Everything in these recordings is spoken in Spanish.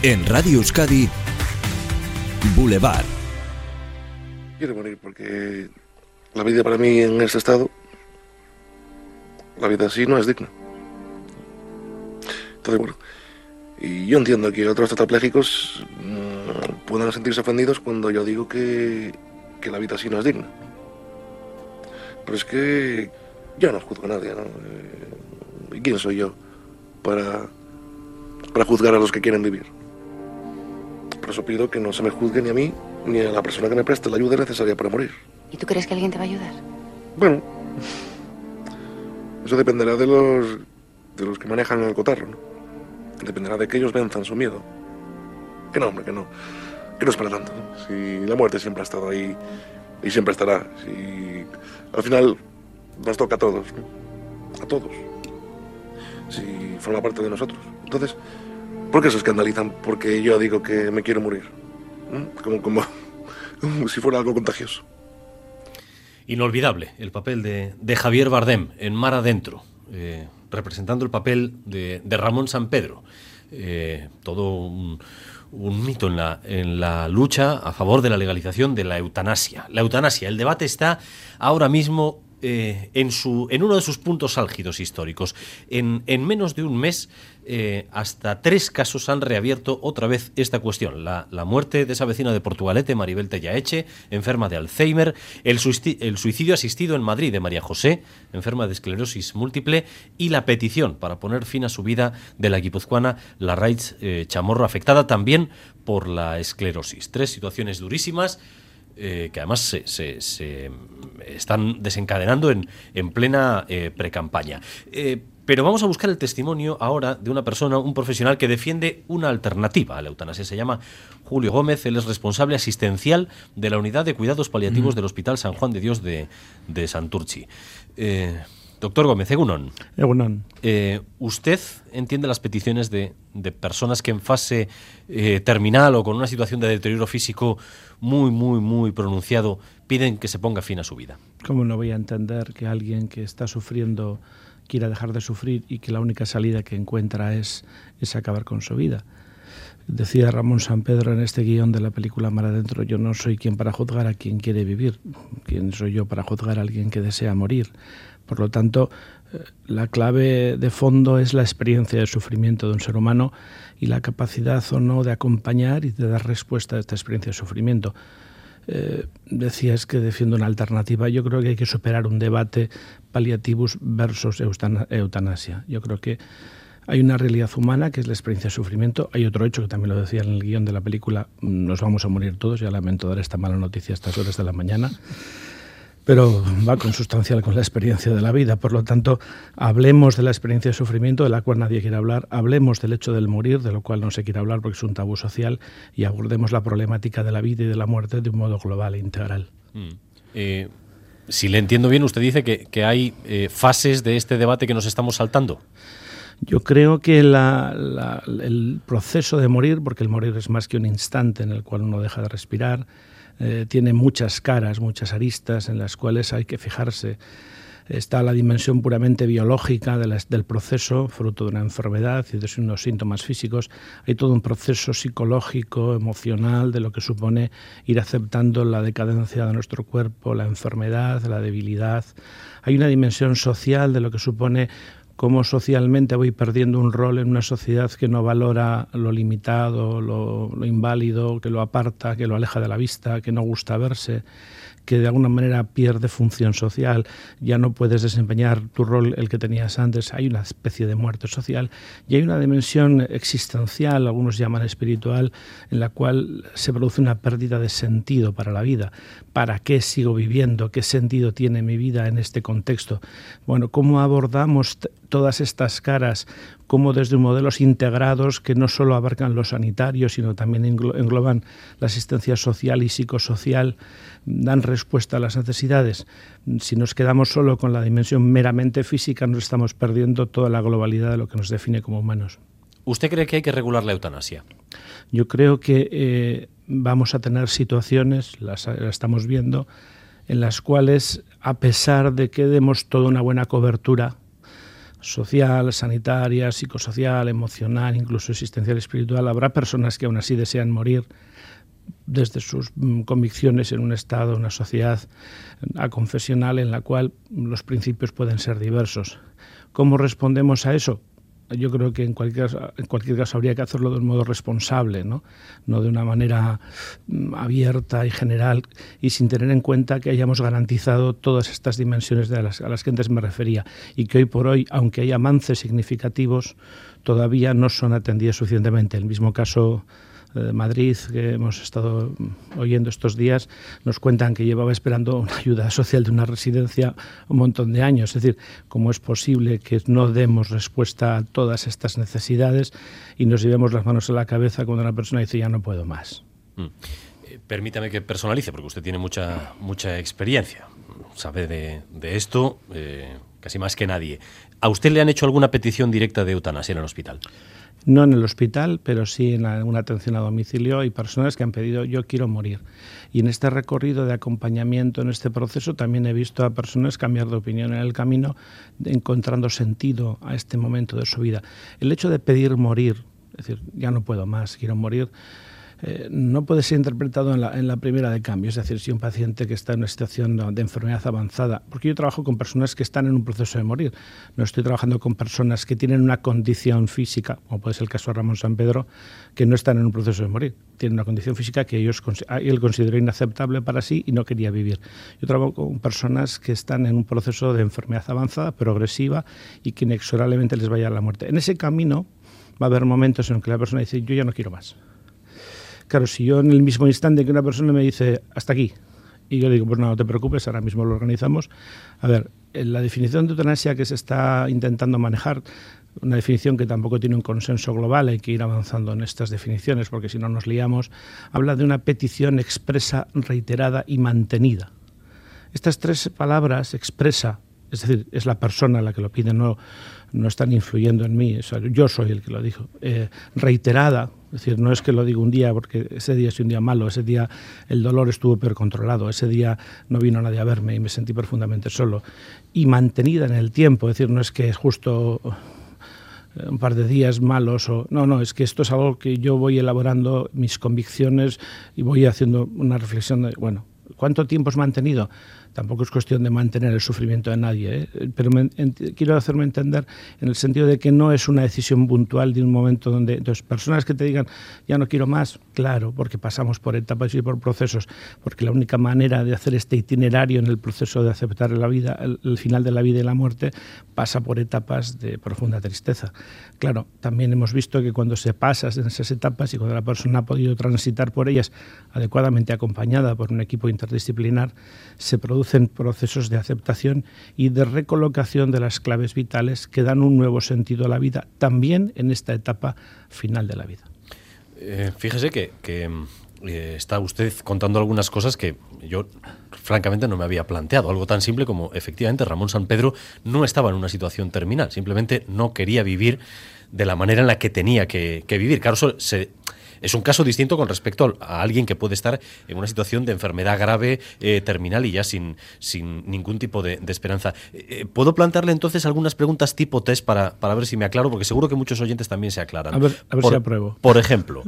En Radio Euskadi, Boulevard. Quiero morir porque la vida para mí en este estado, la vida así no es digna. Entonces, bueno, y yo entiendo que otros tetrapléjicos puedan sentirse ofendidos cuando yo digo que la vida así no es digna. Pero es que yo no juzgo a nadie, ¿no? ¿Y quién soy yo para juzgar a los que quieren vivir? Por eso pido que no se me juzgue ni a mí ni a la persona que me preste la ayuda necesaria para morir. ¿Y tú crees que alguien te va a ayudar? Bueno, eso dependerá de los que manejan el cotarro, ¿no? Dependerá de que ellos venzan su miedo. Que no, hombre, que no es para tanto, ¿no? Si la muerte siempre ha estado ahí y siempre estará. Si al final nos toca a todos, ¿no? A todos. Si forma parte de nosotros. Entonces, ¿por qué se escandalizan? Porque yo digo que me quiero morir. Como si fuera algo contagioso. Inolvidable el papel de Javier Bardem en Mar Adentro, representando el papel de Ramón Sampedro. Todo un mito en la lucha a favor de la legalización de la eutanasia. La eutanasia, el debate está ahora mismo en uno de sus puntos álgidos históricos. En menos de un mes, hasta 3 casos han reabierto otra vez esta cuestión. La muerte de esa vecina de Portugalete, Maribel Tellaeche, enferma de Alzheimer, el suicidio asistido en Madrid de María José, enferma de esclerosis múltiple, y la petición para poner fin a su vida de la guipuzcoana Larraitz Chamorro, afectada también por la esclerosis. 3 situaciones durísimas que además se están desencadenando en plena precampaña. Pero vamos a buscar el testimonio ahora de una persona, un profesional que defiende una alternativa a la eutanasia. Se llama Julio Gómez, él es responsable asistencial de la Unidad de Cuidados Paliativos del Hospital San Juan de Dios de Santurtzi. Doctor Gómez, egunon. Egunon. ¿Usted entiende las peticiones de personas que en fase terminal o con una situación de deterioro físico muy, muy, muy pronunciado piden que se ponga fin a su vida? ¿Cómo no voy a entender que alguien que está sufriendo quiera dejar de sufrir y que la única salida que encuentra es acabar con su vida? Decía Ramón Sampedro en este guión de la película Mar Adentro: yo no soy quien para juzgar a quien quiere vivir. ¿Quién soy yo para juzgar a alguien que desea morir? Por lo tanto, la clave de fondo es la experiencia de sufrimiento de un ser humano y la capacidad o no de acompañar y de dar respuesta a esta experiencia de sufrimiento. Decías que defiendo una alternativa. Yo creo que hay que superar un debate paliativus versus eutanasia. Yo creo que hay una realidad humana que es la experiencia de sufrimiento. Hay otro hecho que también lo decía en el guión de la película: nos vamos a morir todos. Ya lamento dar esta mala noticia a estas horas de la mañana, pero va consustancial con la experiencia de la vida. Por lo tanto, hablemos de la experiencia de sufrimiento, de la cual nadie quiere hablar, hablemos del hecho del morir, de lo cual no se quiere hablar porque es un tabú social, y abordemos la problemática de la vida y de la muerte de un modo global e integral. Si le entiendo bien, usted dice que hay fases de este debate que nos estamos saltando. Yo creo que el proceso de morir, porque el morir es más que un instante en el cual uno deja de respirar, tiene muchas caras, muchas aristas en las cuales hay que fijarse. Está la dimensión puramente biológica del proceso, fruto de una enfermedad y de unos síntomas físicos. Hay todo un proceso psicológico, emocional, de lo que supone ir aceptando la decadencia de nuestro cuerpo, la enfermedad, la debilidad. Hay una dimensión social de lo que supone cómo socialmente voy perdiendo un rol en una sociedad que no valora lo limitado, lo inválido, que lo aparta, que lo aleja de la vista, que no gusta verse, que de alguna manera pierde función social, ya no puedes desempeñar tu rol el que tenías antes. Hay una especie de muerte social y hay una dimensión existencial, algunos llaman espiritual, en la cual se produce una pérdida de sentido para la vida. ¿Para qué sigo viviendo? ¿Qué sentido tiene mi vida en este contexto? Bueno, ¿cómo abordamos todas estas caras? Cómo desde modelos integrados que no solo abarcan lo sanitario, sino también engloban la asistencia social y psicosocial, dan respuesta a las necesidades. Si nos quedamos solo con la dimensión meramente física, nos estamos perdiendo toda la globalidad de lo que nos define como humanos. ¿Usted cree que hay que regular la eutanasia? Yo creo que vamos a tener situaciones, las estamos viendo, en las cuales, a pesar de que demos toda una buena cobertura, social, sanitaria, psicosocial, emocional, incluso existencial, espiritual. Habrá personas que aún así desean morir desde sus convicciones en un estado, una sociedad aconfesional en la cual los principios pueden ser diversos. ¿Cómo respondemos a eso? Yo creo que en cualquier caso habría que hacerlo de un modo responsable, ¿no? No de una manera abierta y general y sin tener en cuenta que hayamos garantizado todas estas dimensiones a las que antes me refería y que hoy por hoy, aunque hay avances significativos, todavía no son atendidos suficientemente. El mismo caso de Madrid, que hemos estado oyendo estos días, nos cuentan que llevaba esperando una ayuda social de una residencia un montón de años. Es decir, ¿cómo es posible que no demos respuesta a todas estas necesidades y nos llevemos las manos a la cabeza cuando una persona dice ya no puedo más? Permítame que personalice, porque usted tiene mucha experiencia, sabe de esto casi más que nadie. ¿A usted le han hecho alguna petición directa de eutanasia en el hospital? No en el hospital, pero sí en una atención a domicilio. Hay personas que han pedido yo quiero morir. Y en este recorrido de acompañamiento, en este proceso, también he visto a personas cambiar de opinión en el camino, encontrando sentido a este momento de su vida. El hecho de pedir morir, es decir, ya no puedo más, quiero morir, no puede ser interpretado en la primera de cambio. Es decir, si un paciente que está en una situación de enfermedad avanzada, porque yo trabajo con personas que están en un proceso de morir, no estoy trabajando con personas que tienen una condición física, como puede ser el caso de Ramón Sampedro, que no están en un proceso de morir, tienen una condición física que él consideró inaceptable para sí y no quería vivir. Yo trabajo con personas que están en un proceso de enfermedad avanzada, progresiva, y que inexorablemente les vaya a la muerte. En ese camino va a haber momentos en que la persona dice yo ya no quiero más. Claro, si yo en el mismo instante que una persona me dice hasta aquí, y yo digo, pues no te preocupes, ahora mismo lo organizamos. A ver, la definición de eutanasia que se está intentando manejar, una definición que tampoco tiene un consenso global, hay que ir avanzando en estas definiciones porque si no nos liamos, habla de una petición expresa, reiterada y mantenida. Estas tres palabras, expresa, es decir, es la persona la que lo pide, no están influyendo en mí, yo soy el que lo dijo. Reiterada, es decir, no es que lo digo un día porque ese día es un día malo, ese día el dolor estuvo peor controlado, ese día no vino nadie a verme y me sentí profundamente solo. Y mantenida en el tiempo, es decir, no es que es justo un par de días malos, no, es que esto es algo que yo voy elaborando mis convicciones y voy haciendo una reflexión de, bueno, ¿cuánto tiempo es mantenido? Tampoco es cuestión de mantener el sufrimiento de nadie, pero quiero hacerme entender en el sentido de que no es una decisión puntual de un momento donde... Entonces, personas que te digan, ya no quiero más, claro, porque pasamos por etapas y por procesos, porque la única manera de hacer este itinerario en el proceso de aceptar la vida, el final de la vida y la muerte, pasa por etapas de profunda tristeza. Claro, también hemos visto que cuando se pasa en esas etapas y cuando la persona ha podido transitar por ellas adecuadamente acompañada por un equipo interdisciplinar, se producen procesos de aceptación y de recolocación de las claves vitales que dan un nuevo sentido a la vida, también en esta etapa final de la vida. Fíjese que está usted contando algunas cosas que yo francamente no me había planteado. Algo tan simple como, efectivamente, Ramón Sampedro no estaba en una situación terminal, simplemente no quería vivir de la manera en la que tenía que vivir. Claro, es un caso distinto con respecto a alguien que puede estar en una situación de enfermedad grave, terminal y ya sin ningún tipo de esperanza. ¿Puedo plantearle entonces algunas preguntas tipo test para ver si me aclaro? Porque seguro que muchos oyentes también se aclaran. A ver si apruebo. Por ejemplo,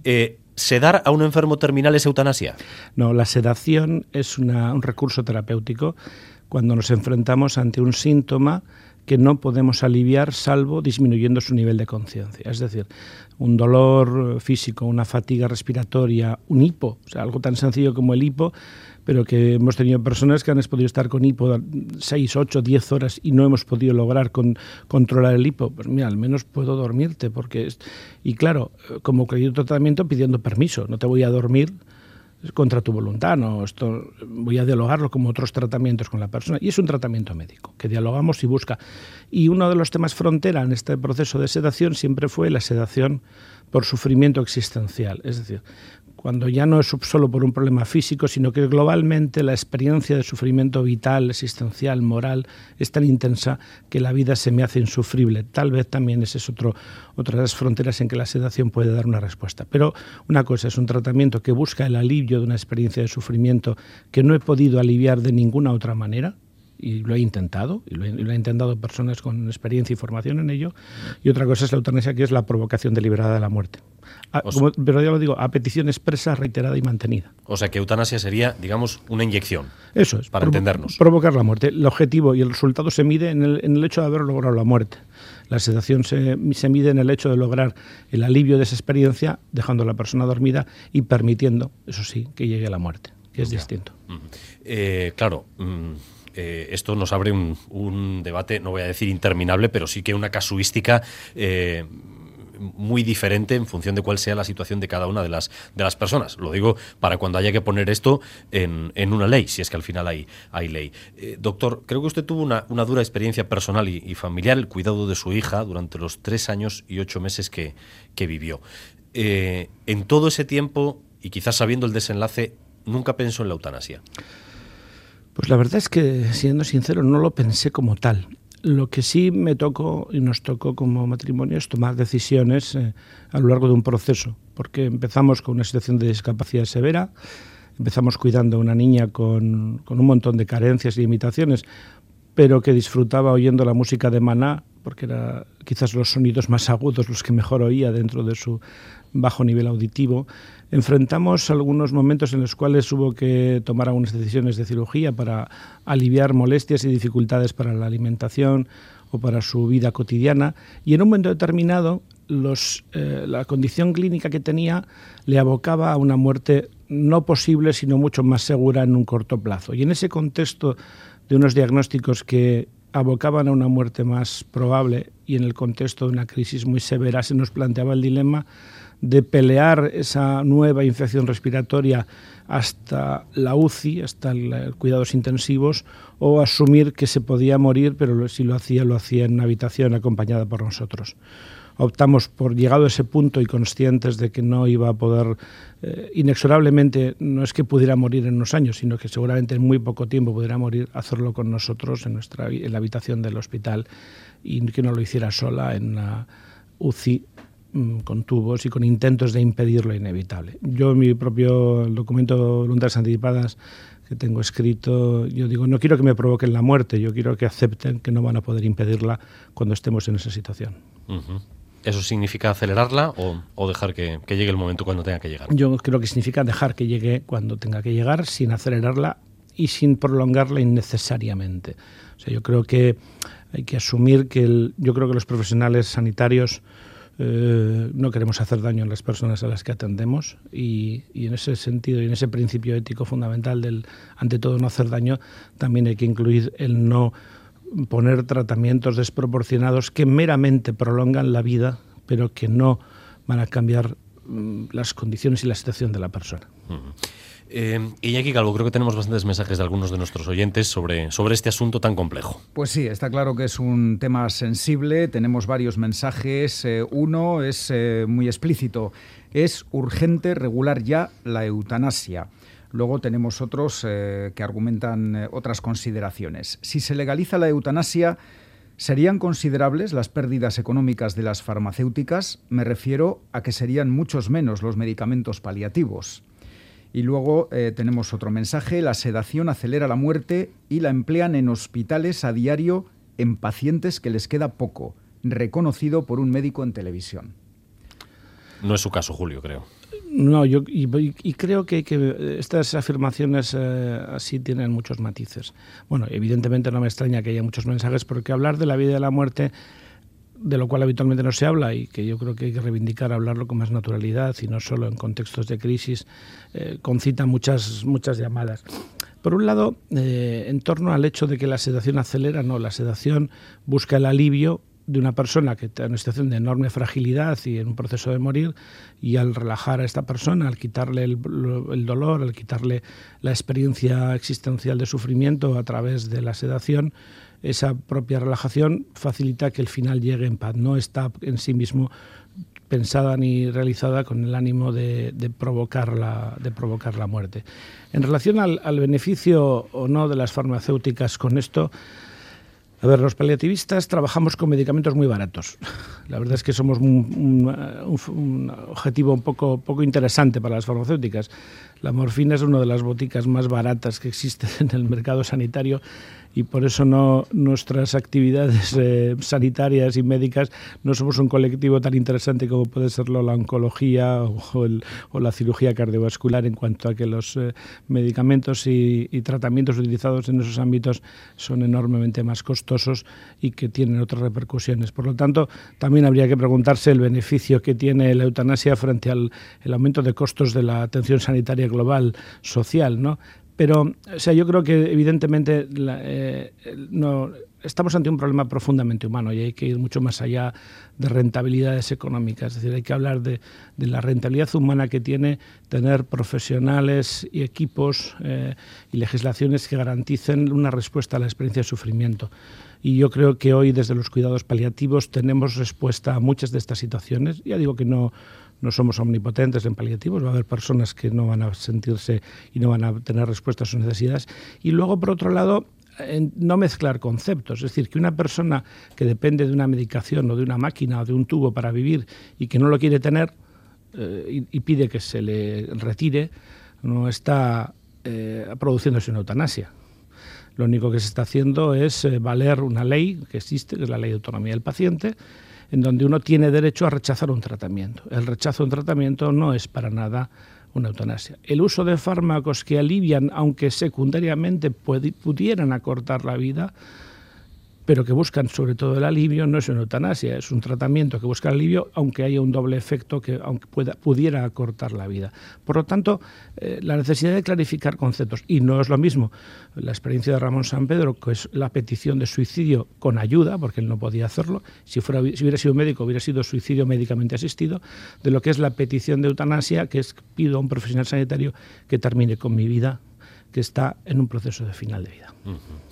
¿sedar a un enfermo terminal es eutanasia? No, la sedación es un recurso terapéutico cuando nos enfrentamos ante un síntoma que no podemos aliviar salvo disminuyendo su nivel de conciencia. Es decir, un dolor físico, una fatiga respiratoria, un hipo, o sea, algo tan sencillo como el hipo, pero que hemos tenido personas que han podido estar con hipo 6, 8, 10 horas y no hemos podido lograr controlar el hipo. Pues mira, al menos puedo dormirte, y claro, como cualquier tratamiento pidiendo permiso, no te voy a dormir contra tu voluntad, no, esto voy a dialogarlo como otros tratamientos con la persona, y es un tratamiento médico que dialogamos y busca. Y uno de los temas frontera en este proceso de sedación siempre fue la sedación por sufrimiento existencial, es decir, cuando ya no es solo por un problema físico, sino que globalmente la experiencia de sufrimiento vital, existencial, moral, es tan intensa que la vida se me hace insufrible. Tal vez también esa es otra de las fronteras en que la sedación puede dar una respuesta. Pero una cosa es un tratamiento que busca el alivio de una experiencia de sufrimiento que no he podido aliviar de ninguna otra manera, y lo he intentado, y lo he intentado personas con experiencia y formación en ello, y otra cosa es la eutanasia, que es la provocación deliberada de la muerte. Pero ya lo digo, a petición expresa, reiterada y mantenida. O sea que eutanasia sería, digamos, una inyección. Eso es. Para entendernos. Provocar la muerte. El objetivo y el resultado se mide en el hecho de haber logrado la muerte. La sedación se mide en el hecho de lograr el alivio de esa experiencia, dejando a la persona dormida y permitiendo, eso sí, que llegue a la muerte, que es distinto. Claro. Esto nos abre un debate, no voy a decir interminable, pero sí que una casuística muy diferente en función de cuál sea la situación de cada una de las personas. Lo digo para cuando haya que poner esto en una ley, si es que al final hay ley. Doctor, creo que usted tuvo una dura experiencia personal y familiar, el cuidado de su hija durante los 3 años y 8 meses que vivió. En todo ese tiempo, y quizás sabiendo el desenlace, nunca pensó en la eutanasia. Pues la verdad es que, siendo sincero, no lo pensé como tal. Lo que sí me tocó y nos tocó como matrimonio es tomar decisiones a lo largo de un proceso, porque empezamos con una situación de discapacidad severa, empezamos cuidando a una niña con un montón de carencias y limitaciones, pero que disfrutaba oyendo la música de Maná, porque eran quizás los sonidos más agudos los que mejor oía dentro de su bajo nivel auditivo. Enfrentamos algunos momentos en los cuales hubo que tomar algunas decisiones de cirugía para aliviar molestias y dificultades para la alimentación o para su vida cotidiana, y en un momento determinado la condición clínica que tenía le abocaba a una muerte no posible, sino mucho más segura en un corto plazo. Y en ese contexto de unos diagnósticos que abocaban a una muerte más probable y en el contexto de una crisis muy severa, se nos planteaba el dilema de pelear esa nueva infección respiratoria hasta la UCI, hasta los cuidados intensivos, o asumir que se podía morir, pero si lo hacía en una habitación acompañada por nosotros. Optamos por, llegado a ese punto y conscientes de que no iba a poder, inexorablemente, no es que pudiera morir en unos años, sino que seguramente en muy poco tiempo pudiera morir, hacerlo con nosotros en la habitación del hospital, y que no lo hiciera sola en una UCI con tubos y con intentos de impedir lo inevitable. Yo en mi propio documento Voluntades Anticipadas que tengo escrito, yo digo, no quiero que me provoquen la muerte, yo quiero que acepten que no van a poder impedirla cuando estemos en esa situación. ¿Eso significa acelerarla o dejar que llegue el momento cuando tenga que llegar? Yo creo que significa dejar que llegue cuando tenga que llegar, sin acelerarla y sin prolongarla innecesariamente. O sea, yo creo que hay que asumir que yo creo que los profesionales sanitarios no queremos hacer daño a las personas a las que atendemos, y en ese sentido y en ese principio ético fundamental del, ante todo, no hacer daño, también hay que incluir el no poner tratamientos desproporcionados que meramente prolongan la vida, pero que no van a cambiar las condiciones y la situación de la persona. Iñaki Calvo, creo que tenemos bastantes mensajes de algunos de nuestros oyentes sobre este asunto tan complejo. Pues sí, está claro que es un tema sensible, tenemos varios mensajes. Uno es muy explícito, es urgente regular ya la eutanasia. Luego tenemos otros que argumentan otras consideraciones. Si se legaliza la eutanasia, ¿serían considerables las pérdidas económicas de las farmacéuticas? Me refiero a que serían muchos menos los medicamentos paliativos. Y luego tenemos otro mensaje: la sedación acelera la muerte y la emplean en hospitales a diario en pacientes que les queda poco, reconocido por un médico en televisión. No es su caso, Julio, creo. No, yo creo que estas afirmaciones así tienen muchos matices. Bueno, evidentemente no me extraña que haya muchos mensajes, porque hablar de la vida y de la muerte, de lo cual habitualmente no se habla y que yo creo que hay que reivindicar hablarlo con más naturalidad y no solo en contextos de crisis, concita muchas llamadas. Por un lado, en torno al hecho de que la sedación acelera, no, la sedación busca el alivio de una persona que está en una situación de enorme fragilidad y en un proceso de morir, y al relajar a esta persona, al quitarle el dolor, al quitarle la experiencia existencial de sufrimiento a través de la sedación, esa propia relajación facilita que el final llegue en paz. No está en sí mismo pensada ni realizada con el ánimo de provocar la muerte. En relación al beneficio o no de las farmacéuticas con esto, a ver, los paliativistas trabajamos con medicamentos muy baratos. La verdad es que somos un objetivo un poco interesante para las farmacéuticas. La morfina es una de las boticas más baratas que existen en el mercado sanitario y por eso nuestras actividades sanitarias y médicas no somos un colectivo tan interesante como puede serlo la oncología o la cirugía cardiovascular, en cuanto a que los medicamentos y tratamientos utilizados en esos ámbitos son enormemente más costosos y que tienen otras repercusiones. Por lo tanto, también habría que preguntarse el beneficio que tiene la eutanasia frente al aumento de costos de la atención sanitaria global social, ¿no? Pero, yo creo que evidentemente estamos ante un problema profundamente humano y hay que ir mucho más allá de rentabilidades económicas. Es decir, hay que hablar de la rentabilidad humana que tiene tener profesionales y equipos y legislaciones que garanticen una respuesta a la experiencia de sufrimiento. Y yo creo que hoy, desde los cuidados paliativos, tenemos respuesta a muchas de estas situaciones. Ya digo que no somos omnipotentes en paliativos, va a haber personas que no van a sentirse y no van a tener respuesta a sus necesidades. Y luego, por otro lado, no mezclar conceptos. Es decir, que una persona que depende de una medicación o de una máquina o de un tubo para vivir y que no lo quiere tener y pide que se le retire, no está produciéndose una eutanasia. Lo único que se está haciendo es valer una ley que existe, que es la Ley de Autonomía del Paciente, en donde uno tiene derecho a rechazar un tratamiento. El rechazo de un tratamiento no es para nada una eutanasia. El uso de fármacos que alivian, aunque secundariamente pudieran acortar la vida, pero que buscan sobre todo el alivio, no es una eutanasia, es un tratamiento que busca el alivio, aunque haya un doble efecto que aunque pudiera acortar la vida. Por lo tanto, la necesidad de clarificar conceptos, y no es lo mismo la experiencia de Ramón Sampedro, que es la petición de suicidio con ayuda, porque él no podía hacerlo, si hubiera sido médico hubiera sido suicidio médicamente asistido, de lo que es la petición de eutanasia, que es pido a un profesional sanitario que termine con mi vida, que está en un proceso de final de vida.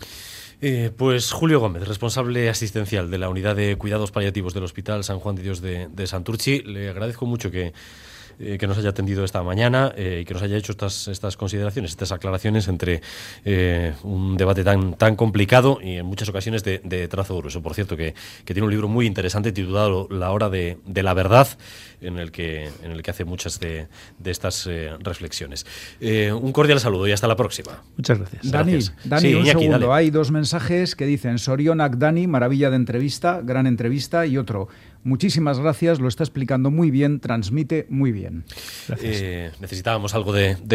Pues Julio Gómez, responsable asistencial de la Unidad de Cuidados Paliativos del Hospital San Juan de Dios de Santurtzi, le agradezco mucho que nos haya atendido esta mañana y que nos haya hecho estas consideraciones, estas aclaraciones entre un debate tan complicado y en muchas ocasiones de trazo grueso. Por cierto, que tiene un libro muy interesante titulado La Hora de la Verdad, en el que hace muchas de estas reflexiones. Un cordial saludo y hasta la próxima. Muchas gracias. Dani, Sí, un Iñaki, segundo. dale. Hay dos mensajes que dicen: Sorionak Dani, maravilla de entrevista, gran entrevista, y otro: muchísimas gracias, lo está explicando muy bien, transmite muy bien. Gracias. Necesitábamos algo de